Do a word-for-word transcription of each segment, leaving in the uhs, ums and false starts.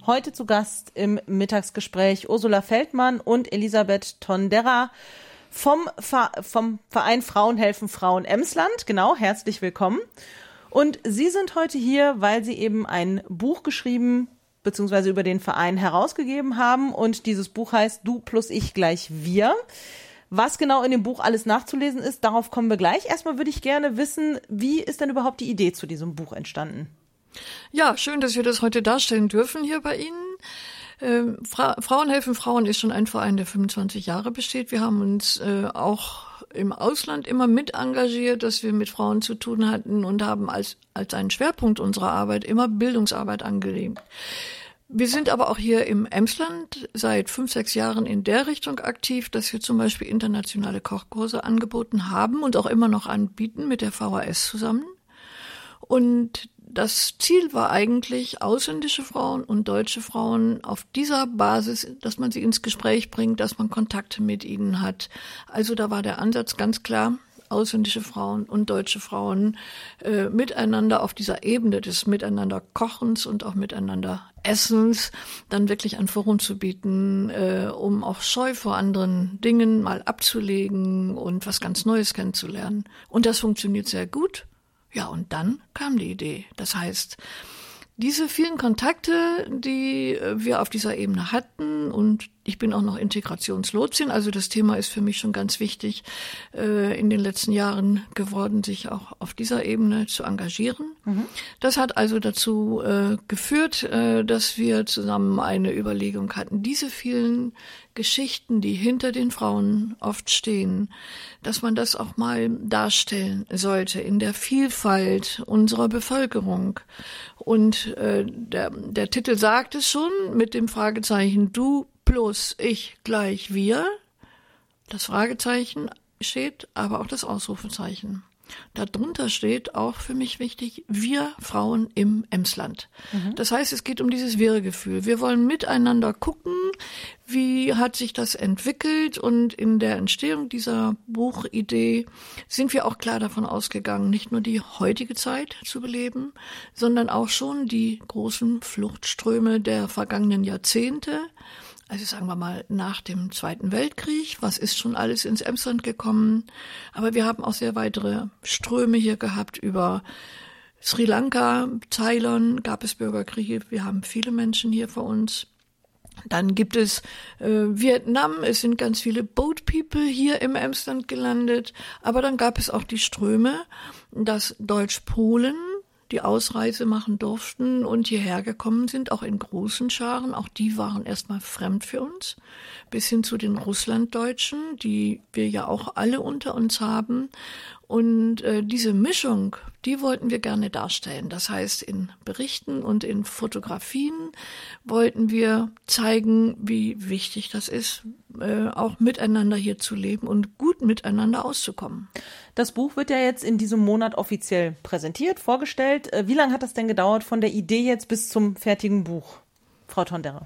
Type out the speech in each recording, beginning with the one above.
Heute zu Gast im Mittagsgespräch Ursula Feldmann und Elisabeth Tondera vom, vom Verein Frauen helfen Frauen Emsland. Genau, herzlich willkommen. Und Sie sind heute hier, weil Sie eben ein Buch geschrieben bzw. über den Verein herausgegeben haben. Und dieses Buch heißt Du plus ich gleich wir. Was genau in dem Buch alles nachzulesen ist, darauf kommen wir gleich. Erstmal würde ich gerne wissen, wie ist denn überhaupt die Idee zu diesem Buch entstanden? Ja, schön, dass wir das heute darstellen dürfen hier bei Ihnen. Ähm, Fra- Frauen helfen Frauen ist schon ein Verein, der fünfundzwanzig Jahre besteht. Wir haben uns äh, auch im Ausland immer mit engagiert, dass wir mit Frauen zu tun hatten und haben als, als einen Schwerpunkt unserer Arbeit immer Bildungsarbeit angelegt. Wir sind aber auch hier im Emsland seit fünf, sechs Jahren in der Richtung aktiv, dass wir zum Beispiel internationale Kochkurse angeboten haben und auch immer noch anbieten mit der V H S zusammen. Und das Ziel war eigentlich, ausländische Frauen und deutsche Frauen auf dieser Basis, dass man sie ins Gespräch bringt, dass man Kontakte mit ihnen hat. Also da war der Ansatz ganz klar, ausländische Frauen und deutsche Frauen äh, miteinander auf dieser Ebene des Miteinander Kochens und auch Miteinander Essens dann wirklich ein Forum zu bieten, äh, um auch Scheu vor anderen Dingen mal abzulegen und was ganz Neues kennenzulernen. Und das funktioniert sehr gut. Ja, und dann kam die Idee. Das heißt, diese vielen Kontakte, die wir auf dieser Ebene hatten, und ich bin auch noch Integrationslotsin, also das Thema ist für mich schon ganz wichtig, äh, in den letzten Jahren geworden, sich auch auf dieser Ebene zu engagieren. Mhm. Das hat also dazu äh, geführt, äh, dass wir zusammen eine Überlegung hatten, diese vielen Geschichten, die hinter den Frauen oft stehen, dass man das auch mal darstellen sollte in der Vielfalt unserer Bevölkerung. Und äh, der, der Titel sagt es schon mit dem Fragezeichen Du plus ich gleich wir. Das Fragezeichen steht, aber auch das Ausrufezeichen. Darunter steht auch für mich wichtig, wir Frauen im Emsland. Mhm. Das heißt, es geht um dieses Wir-Gefühl. Wir wollen miteinander gucken, wie hat sich das entwickelt, und in der Entstehung dieser Buchidee sind wir auch klar davon ausgegangen, nicht nur die heutige Zeit zu beleben, sondern auch schon die großen Fluchtströme der vergangenen Jahrzehnte. Also sagen wir mal nach dem Zweiten Weltkrieg, was ist schon alles ins Emsland gekommen? Aber wir haben auch sehr weitere Ströme hier gehabt über Sri Lanka, Ceylon, gab es Bürgerkriege. Wir haben viele Menschen hier vor uns. Dann gibt es äh, Vietnam, es sind ganz viele Boat People hier im Emsland gelandet. Aber dann gab es auch die Ströme, dass Deutsch-Polen die Ausreise machen durften und hierher gekommen sind, auch in großen Scharen. Auch die waren erstmal fremd für uns, bis hin zu den Russlanddeutschen, die wir ja auch alle unter uns haben. Und äh, diese Mischung, die wollten wir gerne darstellen. Das heißt, in Berichten und in Fotografien wollten wir zeigen, wie wichtig das ist, äh, auch miteinander hier zu leben und gut miteinander auszukommen. Das Buch wird ja jetzt in diesem Monat offiziell präsentiert, vorgestellt. Wie lange hat das denn gedauert von der Idee jetzt bis zum fertigen Buch, Frau Tondera?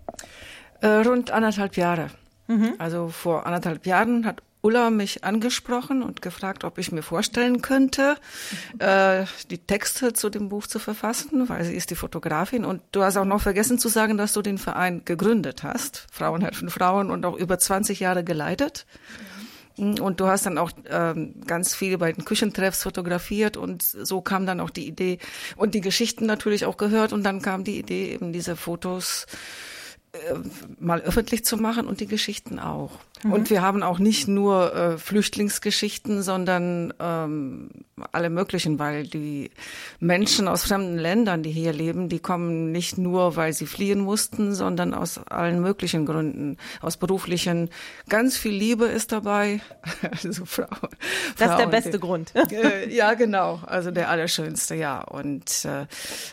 Äh, rund anderthalb Jahre. Mhm. Also vor anderthalb Jahren hat Ulla mich angesprochen und gefragt, ob ich mir vorstellen könnte, äh, die Texte zu dem Buch zu verfassen, weil sie ist die Fotografin. Und du hast auch noch vergessen zu sagen, dass du den Verein gegründet hast, Frauen helfen Frauen, und auch über zwanzig Jahre geleitet. Und du hast dann auch ähm, ganz viel bei den Küchentreffs fotografiert, und so kam dann auch die Idee und die Geschichten natürlich auch gehört, und dann kam die Idee, eben diese Fotos äh, mal öffentlich zu machen und die Geschichten auch. Mhm. Und wir haben auch nicht nur äh, Flüchtlingsgeschichten, sondern ähm, alle möglichen, weil die Menschen aus fremden Ländern, die hier leben, die kommen nicht nur, weil sie fliehen mussten, sondern aus allen möglichen Gründen, aus beruflichen. Ganz viel Liebe ist dabei. Also Frau, das ist der Frauen, beste die, Grund. Äh, ja, genau. Also der allerschönste, ja. Und äh,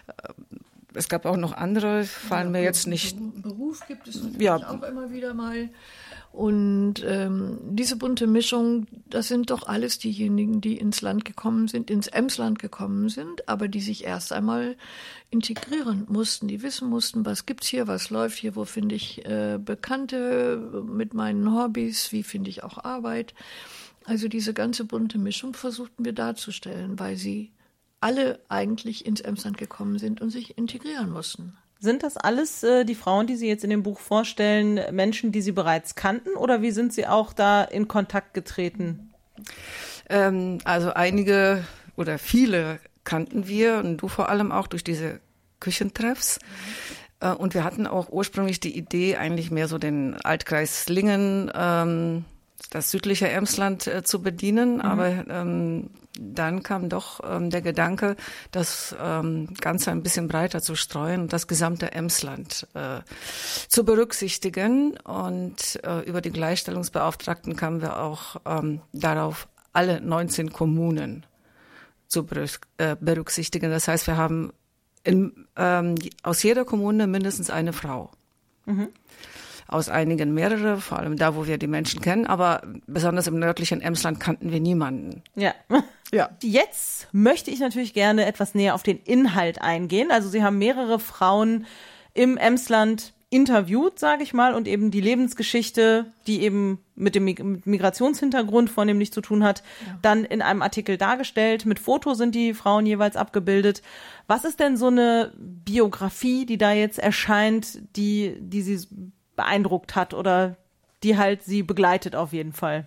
es gab auch noch andere, fallen ja, mir jetzt nicht. Beruf gibt es natürlich ja. auch immer wieder mal. Und ähm, diese bunte Mischung, das sind doch alles diejenigen, die ins Land gekommen sind, ins Emsland gekommen sind, aber die sich erst einmal integrieren mussten, die wissen mussten, was gibt's hier, was läuft hier, wo finde ich äh, Bekannte mit meinen Hobbys, wie finde ich auch Arbeit. Also diese ganze bunte Mischung versuchten wir darzustellen, weil sie alle eigentlich ins Emsland gekommen sind und sich integrieren mussten. Sind das alles äh, die Frauen, die Sie jetzt in dem Buch vorstellen, Menschen, die Sie bereits kannten, oder wie sind Sie auch da in Kontakt getreten? Ähm, also einige oder viele kannten wir und du vor allem auch durch diese Küchentreffs. Mhm. Äh, und wir hatten auch ursprünglich die Idee, eigentlich mehr so den Altkreis Lingen, ähm, das südliche Emsland äh, zu bedienen, mhm. aber ähm, dann kam doch ähm, der Gedanke, das ähm, Ganze ein bisschen breiter zu streuen und das gesamte Emsland äh, zu berücksichtigen. Und äh, über die Gleichstellungsbeauftragten kamen wir auch ähm, darauf, alle neunzehn Kommunen zu berücksichtigen. Das heißt, wir haben in, ähm, aus jeder Kommune mindestens eine Frau. Mhm. Aus einigen mehrere, vor allem da, wo wir die Menschen kennen, aber besonders im nördlichen Emsland kannten wir niemanden. Ja. Ja. Jetzt möchte ich natürlich gerne etwas näher auf den Inhalt eingehen. Also Sie haben mehrere Frauen im Emsland interviewt, sage ich mal, und eben die Lebensgeschichte, die eben mit dem Migrationshintergrund vornehmlich zu tun hat, ja. dann in einem Artikel dargestellt. Mit Foto sind die Frauen jeweils abgebildet. Was ist denn so eine Biografie, die da jetzt erscheint, die, die Sie beeindruckt hat oder die halt Sie begleitet auf jeden Fall?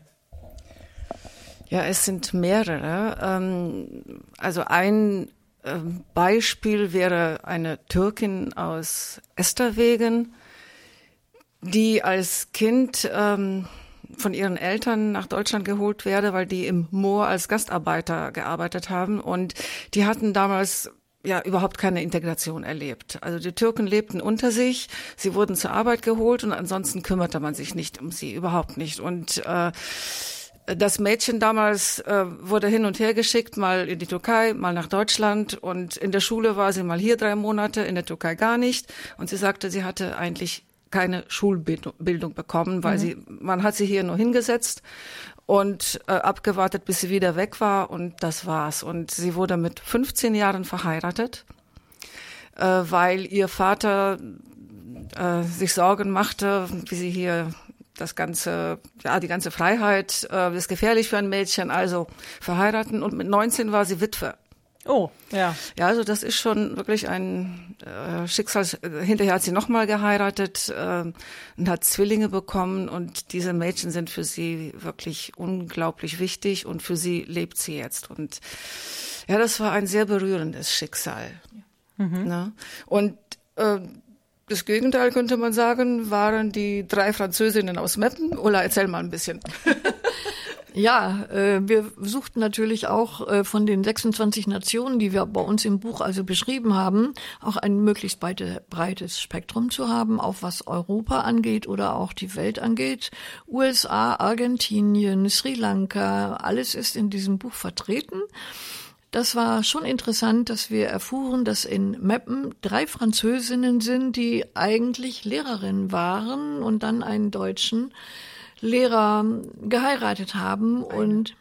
Ja, es sind mehrere. Also ein Beispiel wäre eine Türkin aus Esterwegen, die als Kind ähm, von ihren Eltern nach Deutschland geholt werde, weil die im Moor als Gastarbeiter gearbeitet haben. Und die hatten damals ja überhaupt keine Integration erlebt. Also die Türken lebten unter sich, sie wurden zur Arbeit geholt und ansonsten kümmerte man sich nicht um sie, überhaupt nicht. Und äh, das Mädchen damals äh, wurde hin und her geschickt, mal in die Türkei, mal nach Deutschland, und in der Schule war sie mal hier drei Monate, in der Türkei gar nicht, und sie sagte, sie hatte eigentlich keine Schulbildung bekommen, weil mhm. sie, man hat sie hier nur hingesetzt und äh, abgewartet, bis sie wieder weg war, und das war's. Und sie wurde mit fünfzehn Jahren verheiratet, äh, weil ihr Vater äh, sich Sorgen machte, wie sie hier das ganze, ja, die ganze Freiheit äh, ist gefährlich für ein Mädchen, also verheiraten, und mit neunzehn war sie Witwe. Oh, ja. Ja, also das ist schon wirklich ein äh, Schicksal. Hinterher hat sie nochmal geheiratet äh, und hat Zwillinge bekommen, und diese Mädchen sind für sie wirklich unglaublich wichtig, und für sie lebt sie jetzt. Und ja, das war ein sehr berührendes Schicksal. Ja. Mhm. Ne? Und äh, das Gegenteil, könnte man sagen, waren die drei Französinnen aus Meppen. Ulla, erzähl mal ein bisschen. Ja, äh, wir suchten natürlich auch äh, von den sechsundzwanzig Nationen, die wir bei uns im Buch also beschrieben haben, auch ein möglichst breite, breites Spektrum zu haben, auch was Europa angeht oder auch die Welt angeht. U S A, Argentinien, Sri Lanka, alles ist in diesem Buch vertreten. Das war schon interessant, dass wir erfuhren, dass in Meppen drei Französinnen sind, die eigentlich Lehrerinnen waren und dann einen deutschen Lehrer geheiratet haben. Und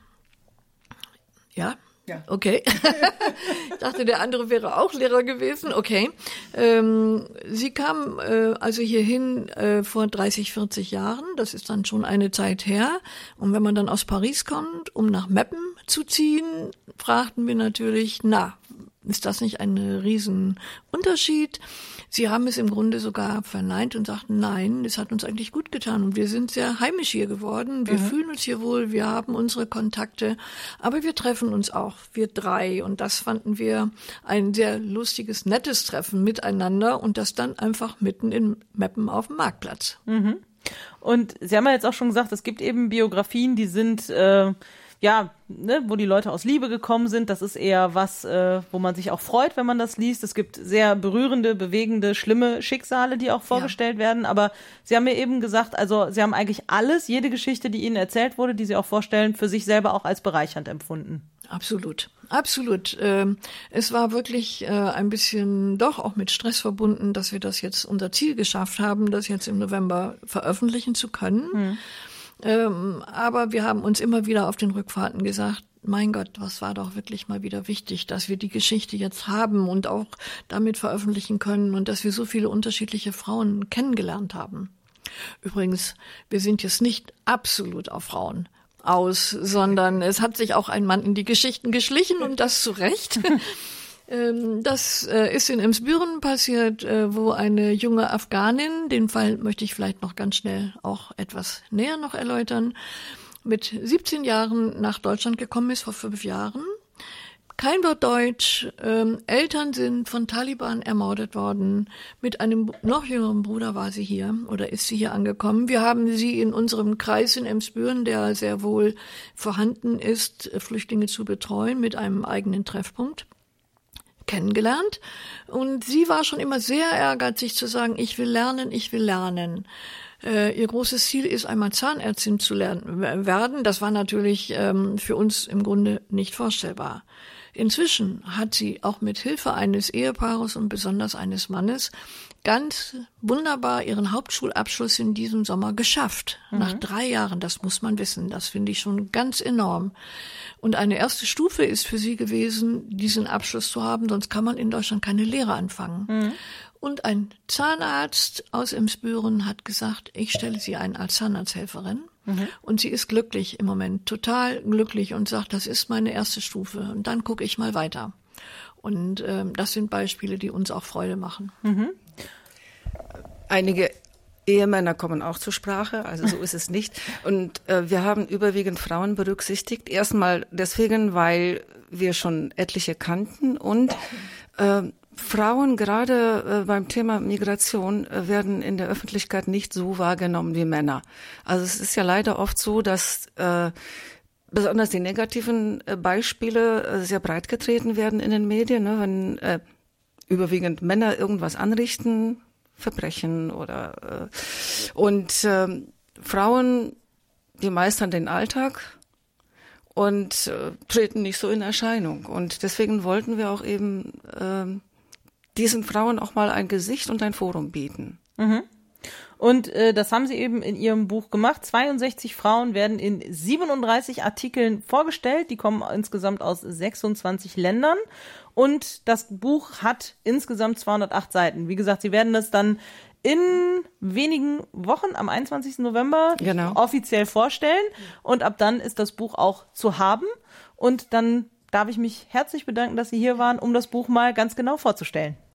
ja, ja. Okay. Ich dachte, der andere wäre auch Lehrer gewesen. Okay. Ähm, sie kam äh, also hierhin äh, vor dreißig, vierzig Jahren. Das ist dann schon eine Zeit her. Und wenn man dann aus Paris kommt, um nach Meppen zu ziehen, fragten wir natürlich, na, ist das nicht ein Riesenunterschied? Sie haben es im Grunde sogar verneint und sagten, nein, das hat uns eigentlich gut getan. Und wir sind sehr heimisch hier geworden. Wir mhm. fühlen uns hier wohl, wir haben unsere Kontakte. Aber wir treffen uns auch, wir drei. Und das fanden wir ein sehr lustiges, nettes Treffen miteinander. Und das dann einfach mitten in Meppen auf dem Marktplatz. Mhm. Und Sie haben ja jetzt auch schon gesagt, es gibt eben Biografien, die sind... Äh Ja, ne, wo die Leute aus Liebe gekommen sind, das ist eher was, äh, wo man sich auch freut, wenn man das liest. Es gibt sehr berührende, bewegende, schlimme Schicksale, die auch vorgestellt ja. werden. Aber Sie haben mir eben gesagt, also Sie haben eigentlich alles, jede Geschichte, die Ihnen erzählt wurde, die Sie auch vorstellen, für sich selber auch als bereichernd empfunden. Absolut, absolut. Ähm, es war wirklich äh, ein bisschen doch auch mit Stress verbunden, dass wir das jetzt unser Ziel geschafft haben, das jetzt im November veröffentlichen zu können. Mhm. Ähm, aber wir haben uns immer wieder auf den Rückfahrten gesagt, mein Gott, was war doch wirklich mal wieder wichtig, dass wir die Geschichte jetzt haben und auch damit veröffentlichen können und dass wir so viele unterschiedliche Frauen kennengelernt haben. Übrigens, wir sind jetzt nicht absolut auf Frauen aus, sondern es hat sich auch ein Mann in die Geschichten geschlichen und das zu Recht. Das ist in Emsbüren passiert, wo eine junge Afghanin, den Fall möchte ich vielleicht noch ganz schnell auch etwas näher noch erläutern, mit siebzehn Jahren nach Deutschland gekommen ist, vor fünf Jahren. Kein Wort Deutsch, ähm, Eltern sind von Taliban ermordet worden. Mit einem noch jüngeren Bruder war sie hier oder ist sie hier angekommen. Wir haben sie in unserem Kreis in Emsbüren, der sehr wohl vorhanden ist, Flüchtlinge zu betreuen, mit einem eigenen Treffpunkt kennengelernt. Und sie war schon immer sehr ehrgeizig zu sagen, ich will lernen, ich will lernen. Äh, ihr großes Ziel ist, einmal Zahnärztin zu lernen, werden. Das war natürlich ähm, für uns im Grunde nicht vorstellbar. Inzwischen hat sie auch mit Hilfe eines Ehepaares und besonders eines Mannes ganz wunderbar ihren Hauptschulabschluss in diesem Sommer geschafft. Mhm. Nach drei Jahren, das muss man wissen. Das finde ich schon ganz enorm. Und eine erste Stufe ist für sie gewesen, diesen Abschluss zu haben, sonst kann man in Deutschland keine Lehre anfangen. Mhm. Und ein Zahnarzt aus Emsbüren hat gesagt, ich stelle sie ein als Zahnarzthelferin. Mhm. Und sie ist glücklich im Moment, total glücklich und sagt, das ist meine erste Stufe. Und dann gucke ich mal weiter. Und äh, das sind Beispiele, die uns auch Freude machen. Mhm. Einige Ehemänner kommen auch zur Sprache, also so ist es nicht. Und äh, wir haben überwiegend Frauen berücksichtigt. Erstmal deswegen, weil wir schon etliche kannten und äh, Frauen gerade äh, beim Thema Migration äh, werden in der Öffentlichkeit nicht so wahrgenommen wie Männer. Also es ist ja leider oft so, dass äh, besonders die negativen äh, Beispiele äh, sehr breit getreten werden in den Medien, ne, wenn äh, überwiegend Männer irgendwas anrichten, Verbrechen oder äh, und äh, Frauen, die meistern den Alltag und äh, treten nicht so in Erscheinung. Und deswegen wollten wir auch eben äh, diesen Frauen auch mal ein Gesicht und ein Forum bieten. Mhm. Und äh, das haben Sie eben in Ihrem Buch gemacht. zweiundsechzig Frauen werden in siebenunddreißig Artikeln vorgestellt. Die kommen insgesamt aus sechsundzwanzig Ländern. Und das Buch hat insgesamt zweihundertacht Seiten. Wie gesagt, Sie werden das dann in wenigen Wochen, am einundzwanzigsten November, genau, offiziell vorstellen. Und ab dann ist das Buch auch zu haben. Und dann darf ich mich herzlich bedanken, dass Sie hier waren, um das Buch mal ganz genau vorzustellen.